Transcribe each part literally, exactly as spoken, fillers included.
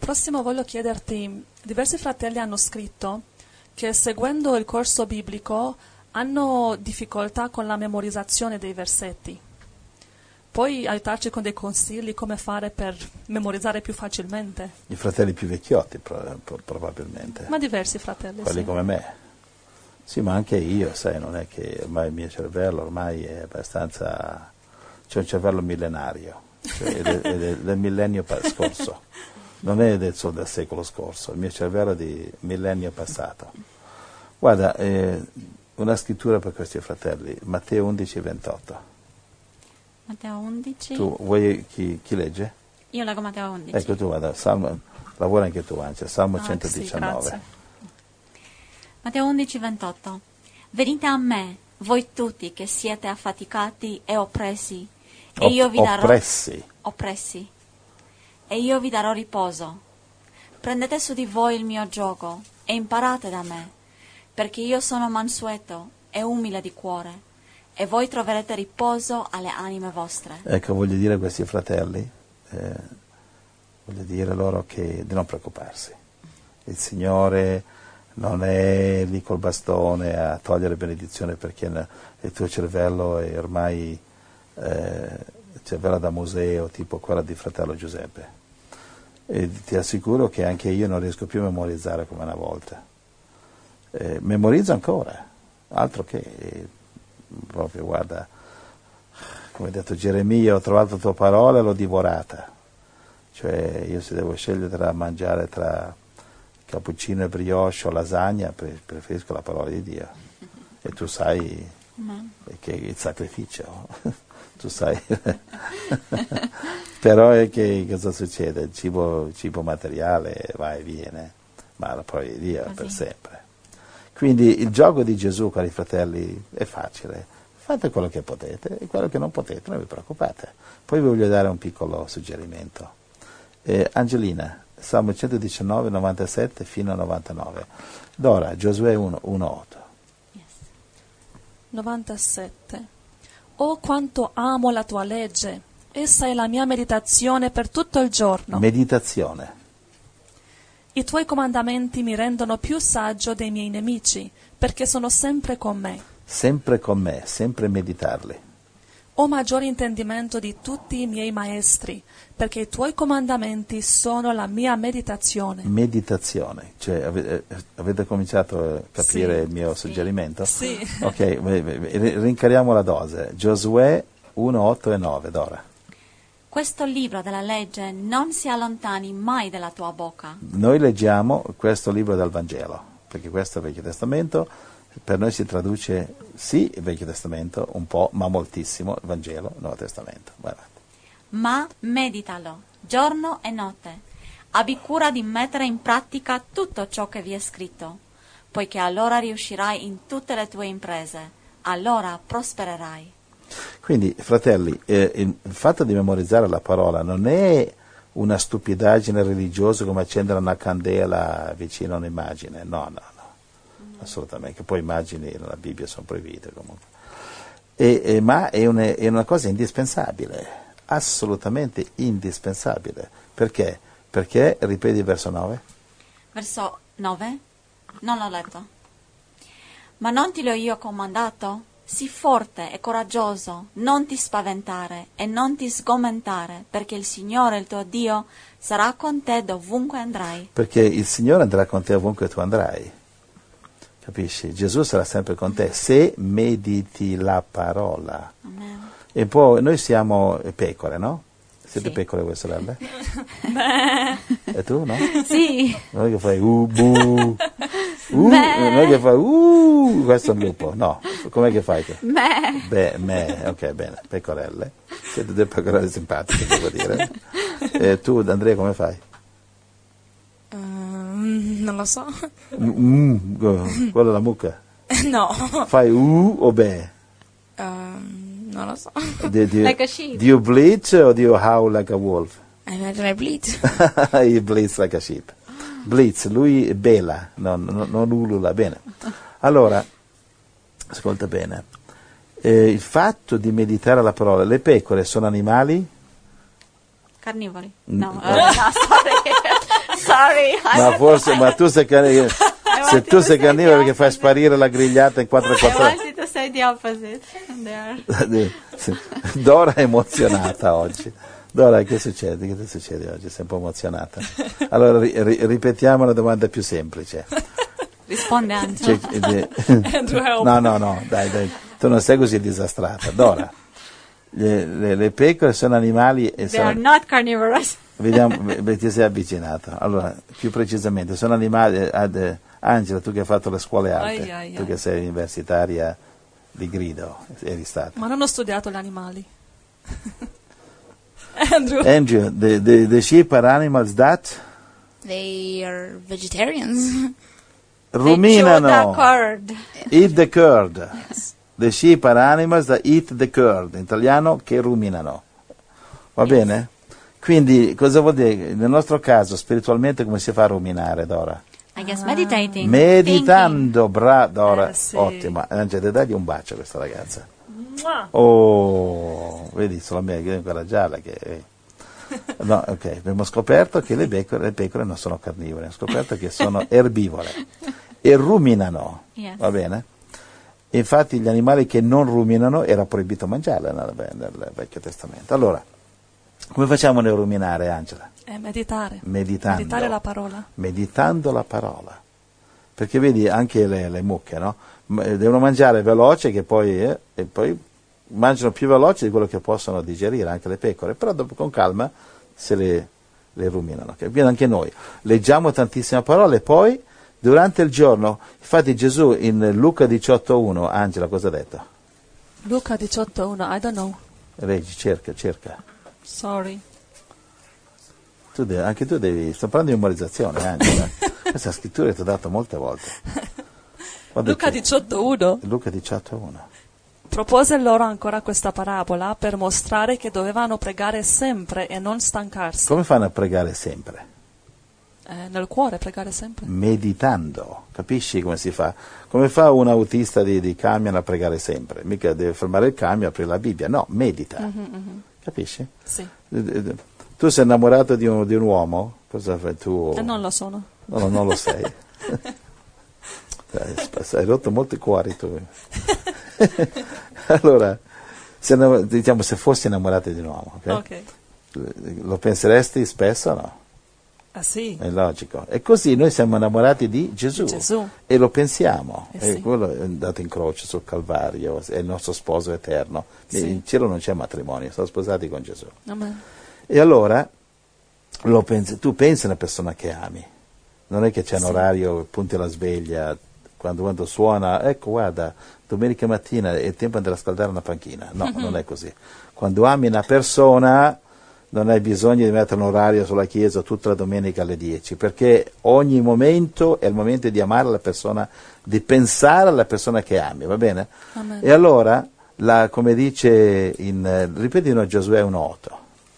prossimo voglio chiederti, diversi fratelli hanno scritto che seguendo il corso biblico hanno difficoltà con la memorizzazione dei versetti. Puoi aiutarci con dei consigli come fare per memorizzare più facilmente? I fratelli più vecchiotti pro- pro- probabilmente. Ma diversi fratelli, Quelli sì. come me. Sì, ma anche io, sai, non è che ormai il mio cervello ormai è abbastanza... c'è un cervello millenario, cioè è, del, è del, del millennio pa- scorso, non è del, solo del secolo scorso, il mio cervello è di millennio passato. Guarda, eh, una scrittura per questi fratelli, Matteo undici ventotto. Matteo undici. Tu vuoi chi, chi legge? Io leggo Matteo undici. Ecco, tu vada, Salmo, lavora anche tu, Ancia, Salmo Ah, centodiciannove. sì, grazie. Matteo undici ventotto. Venite a me, voi tutti che siete affaticati e oppressi, e Opp- io vi darò oppressi. oppressi, e io vi darò riposo. Prendete su di voi il mio giogo e imparate da me, perché io sono mansueto e umile di cuore, e voi troverete riposo alle anime vostre. Ecco, voglio dire a questi fratelli, eh, voglio dire loro che di non preoccuparsi. Il Signore non è lì col bastone a togliere benedizione perché il tuo cervello è ormai eh, cervello da museo, tipo quella di fratello Giuseppe. E ti assicuro che anche io non riesco più a memorizzare come una volta. Eh, memorizzo ancora, altro che... Eh, proprio, guarda, come ha detto Geremia, ho trovato la tua parola e l'ho divorata. Cioè, io se devo scegliere tra mangiare tra cappuccino e brioche o lasagna, pre- preferisco la parola di Dio. E tu sai Mm. che il sacrificio, tu sai. Però è che cosa succede? Il cibo, il cibo materiale va e viene, ma la parola di Dio è per sempre. Quindi il gioco di Gesù, cari fratelli, è facile. Fate quello che potete e quello che non potete, non vi preoccupate. Poi vi voglio dare un piccolo suggerimento. Eh, Angelina, Salmo centodiciannove, novantasette fino a novantanove. Dora, Giosuè uno, otto. Yes. novantasette. Oh, quanto amo la tua legge! Essa è la mia meditazione per tutto il giorno. Meditazione. I tuoi comandamenti mi rendono più saggio dei miei nemici, perché sono sempre con me. Sempre con me, sempre meditarli. Ho maggiore intendimento di tutti i miei maestri, perché i tuoi comandamenti sono la mia meditazione. Meditazione, cioè avete, avete cominciato a capire Sì. il mio Sì. suggerimento? Sì. Ok, rincariamo la dose. Giosuè uno, otto e nove, Dora. Questo libro della legge non si allontani mai dalla tua bocca. Noi leggiamo questo libro del Vangelo, perché questo è il Vecchio Testamento, per noi si traduce sì il Vecchio Testamento, un po', ma moltissimo, il Vangelo, il Nuovo Testamento. Vai avanti. Ma meditalo, giorno e notte. Abbi cura di mettere in pratica tutto ciò che vi è scritto, poiché allora riuscirai in tutte le tue imprese, allora prospererai. Quindi, fratelli, eh, il fatto di memorizzare la parola non è una stupidaggine religiosa come accendere una candela vicino a un'immagine, no, no, no, assolutamente, che poi immagini nella Bibbia sono proibite comunque, e, e, ma è, un, è una cosa indispensabile, assolutamente indispensabile. Perché? Perché, ripeti il verso nove? Verso nove? Non l'ho letto. Ma non ti l'ho io comandato? Sii forte e coraggioso, non ti spaventare e non ti sgomentare, perché il Signore, il tuo Dio, sarà con te dovunque andrai. Perché il Signore andrà con te ovunque tu andrai. Capisci? Gesù sarà sempre con te se mediti la parola. Amen. E poi noi siamo pecore, no? Siete Sì. pecore voi sorelle? E tu, no? Sì. Non è che fai uh, bu, uh, non è che fai uh, questo è un lupo, no. Com'è che fai? Me. Beh, me, ok, bene, pecorelle. Siete due pecorelle simpatiche, devo dire. E tu, Andrea, come fai? Um, non lo so. Mm, mm, quella è la mucca. No. Fai uh o beh? Um, non lo so. Do, do, Like a sheep. do you bleat or do you howl like a wolf? I imagine I bleed. He bleats like a sheep. Blitz, lui bela, non, non, non ulula, bene. Allora, ascolta bene, eh, il fatto di meditare la parola, le pecore sono animali? Carnivori. Mm. No, eh, no, sorry. sorry. Ma forse, ma tu sei carnivoro, se tu sei carnivoro perché fai sparire la grigliata in quattro I quattro. wanted to say the opposite. There. Dora è emozionata oggi. Dora, che succede? Che ti succede oggi? Sei un po' emozionata. Allora ri- ri- ripetiamo la domanda più semplice. Risponde anche. C'è- eh, Andrew, help. no, no, no, dai, dai, tu non sei così disastrata. Dora, le, le- le pecore sono animali e They are sono, not carnivorous. vediamo, beh, ti sei avvicinato. Allora, più precisamente, sono animali, eh, ad, eh, Angela, tu che hai fatto le scuole alte, Ai, ai, tu ai. che sei universitaria di grido, eri stata. Ma non ho studiato gli animali. Andrew. Andrew, the, the, the sheep are animals that They are vegetarians. They chew the ruminano, curd. eat the curd. The sheep are animals that eat the curd, in italiano che ruminano. Va bene? Quindi cosa vuol dire? Nel nostro caso, spiritualmente, come si fa a ruminare, Dora? I guess meditating. Meditando, bra, Dora, Eh, sì. ottima. Angela, dagli un bacio a questa ragazza. Mua. Oh, vedi, solo a me che incoraggiarla che... No, ok, abbiamo scoperto che le pecore, le pecore non sono carnivore, abbiamo scoperto che sono erbivore e ruminano, Yes. va bene? Infatti gli animali che non ruminano era proibito mangiarli nel, nel Vecchio Testamento. Allora, come facciamo a ruminare, Angela? È meditare. Meditando. Meditare la parola. Meditando la parola. Perché vedi anche le, le mucche, no? M- Devono mangiare veloce che poi, eh, e poi mangiano più veloce di quello che possono digerire anche le pecore, però dopo con calma se le, le ruminano. Quindi anche noi leggiamo tantissime parole e poi durante il giorno, infatti Gesù in Luca diciotto uno, Angela cosa ha detto? Luca diciotto uno, I don't know. Reggi, cerca, cerca. Sorry. Tu de- anche tu devi, sto parlando di memorizzazione, Angela. Questa scrittura ti ho dato molte volte. Guarda Luca che- diciotto uno Luca diciotto uno. propose loro ancora questa parabola per mostrare che dovevano pregare sempre e non stancarsi. Come fanno a pregare sempre? Eh, nel cuore pregare sempre. Meditando, capisci come si fa? Come fa un autista di, di camion a pregare sempre? Mica deve fermare il camion e aprire la Bibbia, no, medita, capisci? Sì. Eh, eh, Tu sei innamorato di un, di un uomo? Cosa fai tu? E non lo sono. No, no, non lo sei. Dai, sp- hai rotto molti cuori tu. Allora, se, innamo- diciamo, se fossi innamorato di un uomo, ok? Ok. Lo penseresti spesso o no? Ah sì. È logico. E così noi siamo innamorati di Gesù, Di Gesù. e lo pensiamo. Eh e sì. quello è andato in croce sul Calvario, è il nostro sposo eterno. Sì. In cielo non c'è matrimonio, sono sposati con Gesù. Amen. E allora lo pensi, tu pensi alla persona che ami. Non è che c'è un Sì. orario, punti alla sveglia, quando, quando suona, ecco guarda, domenica mattina è il tempo di andare a scaldare una panchina. No, non è così. Quando ami una persona non hai bisogno di mettere un orario sulla chiesa tutta la domenica alle dieci, perché ogni momento è il momento di amare la persona, di pensare alla persona che ami, va bene? Amen. E allora, la, come dice, in, ripeti no, Giosuè uno otto,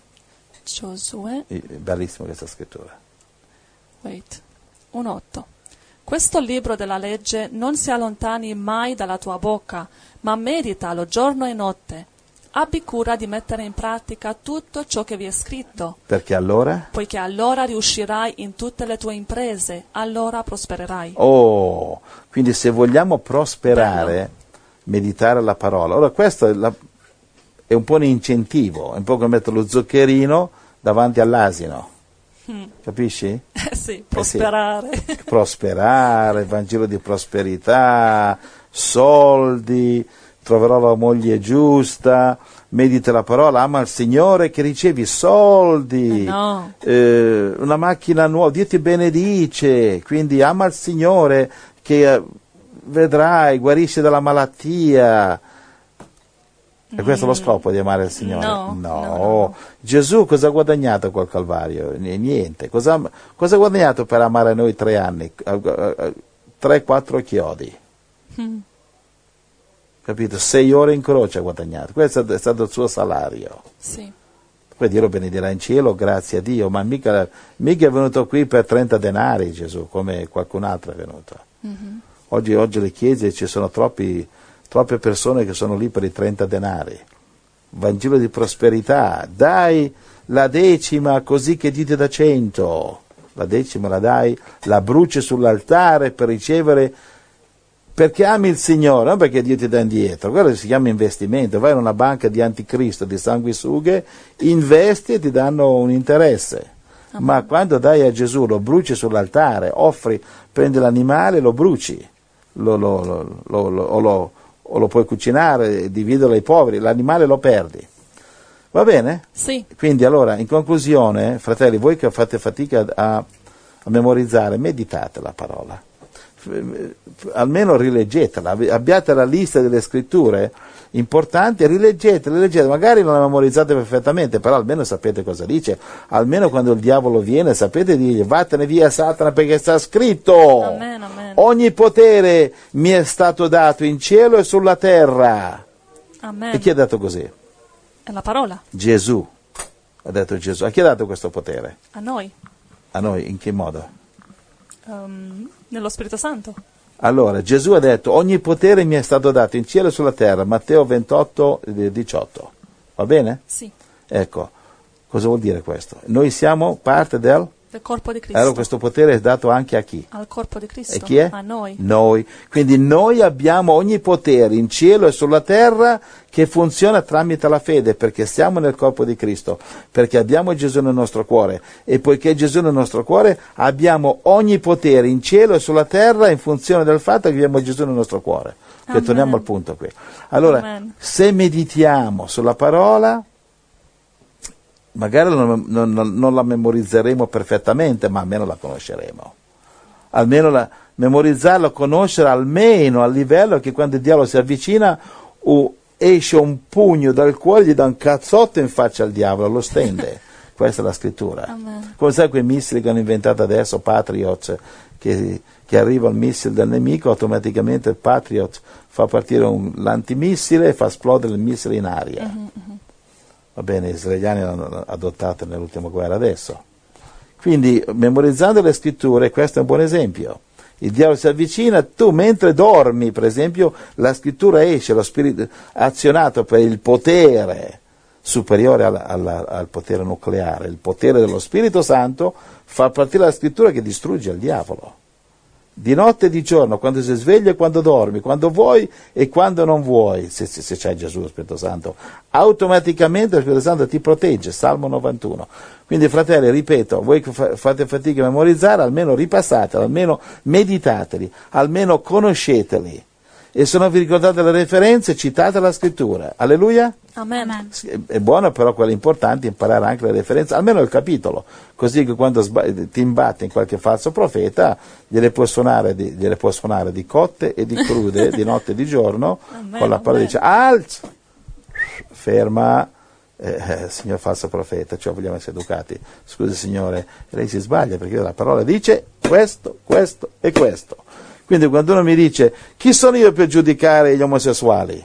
Giosuè, bellissima questa scrittura. wait, uno otto. Questo libro della legge non si allontani mai dalla tua bocca, ma meditalo giorno e notte. Abbi cura di mettere in pratica tutto ciò che vi è scritto, Perché allora? poiché allora riuscirai in tutte le tue imprese, allora prospererai. Oh, quindi se vogliamo prosperare, meditare la parola. Allora questo è, la- è un po' un incentivo, è un po' come mettere lo zuccherino davanti all'asino, capisci? Eh sì, prosperare. Prosperare, Vangelo di prosperità, soldi, troverò la moglie giusta, medita la parola, ama il Signore che ricevi soldi, Eh no. eh, una macchina nuova, Dio ti benedice, quindi ama il Signore che eh, vedrai, guarisce dalla malattia. E questo è lo scopo di amare il Signore? No, no, no. Gesù cosa ha guadagnato col Calvario? N- Niente. Cosa, cosa ha guadagnato per amare noi tre anni? Tre, quattro chiodi. Capito? Sei ore in croce ha guadagnato. Questo è stato il suo salario. Sì. Poi Dio lo benedirà in cielo, grazie a Dio, ma mica, mica è venuto qui per trenta denari Gesù, come qualcun altro è venuto. Oggi, oggi alle chiese ci sono troppi, troppe persone che sono lì per i trenta denari. Vangelo di prosperità, dai la decima così che dite da cento. la decima la dai, la bruci sull'altare per ricevere, perché ami il Signore, non perché Dio ti dà indietro. Quello si chiama investimento. Vai in una banca di anticristo, di sanguisughe, investi e ti danno un interesse. Amen. Ma quando dai a Gesù, lo bruci sull'altare, offri, prendi l'animale, lo bruci, lo, lo, lo, lo, lo, o, lo, o lo puoi cucinare, dividerlo ai poveri, l'animale lo perdi. Va bene? Sì. Quindi allora, in conclusione, fratelli, voi che fate fatica a, a memorizzare, meditate la parola. Almeno rileggetela, abbiate la lista delle scritture importanti, rileggetela, rileggete, magari non la memorizzate perfettamente, però almeno sapete cosa dice, almeno quando il diavolo viene sapete dirgli vattene via Satana perché sta scritto, amen, amen. Ogni potere mi è stato dato in cielo e sulla terra. Amen. E chi ha dato così? È la parola. Gesù, ha detto Gesù. A chi ha dato questo potere? A noi. A noi, in che modo? Um, nello Spirito Santo. Allora, Gesù ha detto, ogni potere mi è stato dato in cielo e sulla terra, Matteo ventotto, diciotto. Va bene? Sì. Ecco, cosa vuol dire questo? Noi siamo parte del... del corpo di Cristo. Allora questo potere è dato anche a chi? Al corpo di Cristo. E chi è? A noi. Noi. Quindi noi abbiamo ogni potere in cielo e sulla terra che funziona tramite la fede, perché siamo nel corpo di Cristo, perché abbiamo Gesù nel nostro cuore, e poiché Gesù nel nostro cuore abbiamo ogni potere in cielo e sulla terra in funzione del fatto che abbiamo Gesù nel nostro cuore. Che torniamo al punto qui. Allora, Amen. Se meditiamo sulla parola, magari non, non, non la memorizzeremo perfettamente, ma almeno la conosceremo. Almeno la, memorizzarla, conoscerla almeno a livello che quando il diavolo si avvicina uh, esce un pugno dal cuore, gli dà un cazzotto in faccia al diavolo, lo stende. Questa è la scrittura. Amen. Come sai quei missili che hanno inventato adesso, Patriot, che, che arriva il missile del nemico, automaticamente il Patriot fa partire un, l'antimissile e fa esplodere il missile in aria. Uh-huh, uh-huh. Va bene, gli israeliani l'hanno adottato nell'ultima guerra adesso. Quindi, memorizzando le scritture, questo è un buon esempio. Il diavolo si avvicina, tu mentre dormi, per esempio, la scrittura esce, lo spirito azionato per il potere superiore al, al, al potere nucleare, il potere dello Spirito Santo, fa partire la scrittura che distrugge il diavolo. Di notte e di giorno, quando si sveglia e quando dormi, quando vuoi e quando non vuoi, se, se, se c'è Gesù, lo Spirito Santo, automaticamente lo Spirito Santo ti protegge, Salmo novantuno. Quindi fratelli, ripeto, voi che fa, fate fatica a memorizzare, almeno ripassateli, almeno meditateli, almeno conosceteli. E se non vi ricordate le referenze, citate la scrittura. Alleluia? Amen. È buono però, quello importante, imparare anche le referenze, almeno il capitolo, così che quando sbagli, ti imbatti in qualche falso profeta, gliele può suonare di, gliele può suonare di cotte e di crude, di notte e di giorno, amen, con la parola dice, alza, ferma, eh, signor falso profeta, cioè vogliamo essere educati, scusi signore, lei si sbaglia perché la parola dice questo, questo e questo. Quindi quando uno mi dice, chi sono io per giudicare gli omosessuali?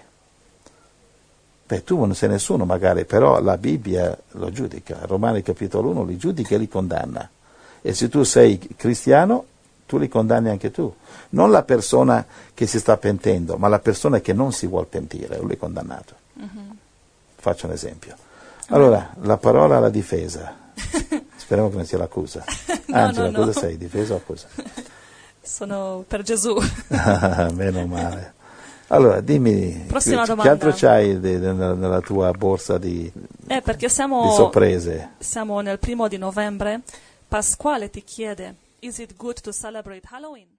Beh, tu non sei nessuno magari, però la Bibbia lo giudica, Romani capitolo uno li giudica e li condanna. E se tu sei cristiano, tu li condanni anche tu. Non la persona che si sta pentendo, ma la persona che non si vuol pentire, lui è condannato. Mm-hmm. Faccio un esempio. Allora, la parola alla difesa. Speriamo che non sia l'accusa. no, Anzi, no, l'accusa no. sei, difesa o accusa? Sono per Gesù. Meno male. Allora, dimmi, Prossima che, domanda. che altro c'hai de, de, nella tua borsa di, eh, perché siamo, di sorprese? Siamo nel primo di novembre. Pasquale ti chiede, is it good to celebrate Halloween?